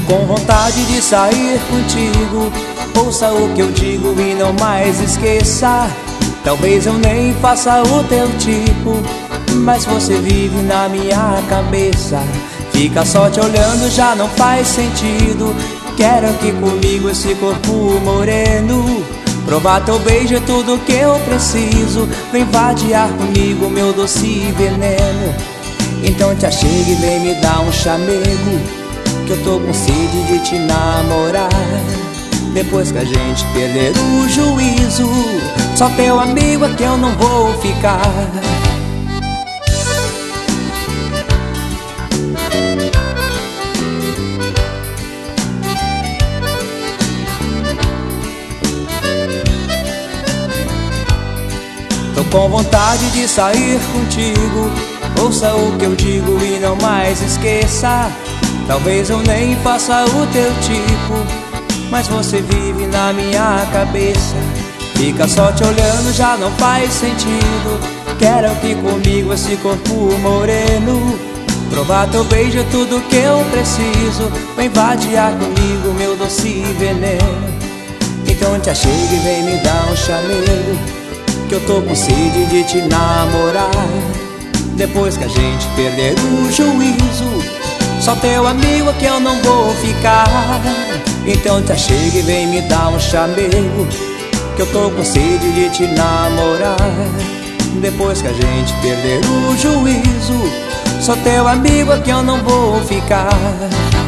com vontade de sair contigo. Ouça o que eu digo e não mais esqueça. Talvez eu nem faça o teu tipo, mas você vive na minha cabeça. Fica só te olhando já não faz sentido. Quero aqui comigo esse corpo moreno. Provar teu beijo é tudo que eu preciso. Vem vadiar comigo meu doce veneno. Então te achegue e vem me dar um chamego, que eu tô com sede de te namorar. Depois que a gente perder o juízo, só teu amigo é que eu não vou ficar. Tô com vontade de sair contigo. Ouça o que eu digo e não mais esqueça. Talvez eu nem faça o teu tipo, mas você vive na minha cabeça. Fica só te olhando já não faz sentido. Quero aqui comigo esse corpo moreno. Provar teu beijo é tudo que eu preciso. Vem vadiar comigo meu doce veneno. Então te achegue e vem me dar um chamego, que eu tô com sede de te namorar. Depois que a gente perder o juízo, só teu amigo é que eu não vou ficar. Então te achegue e vem me dar um chamego, que eu tô com sede de te namorar. Depois que a gente perder o juízo, só teu amigo é que eu não vou ficar.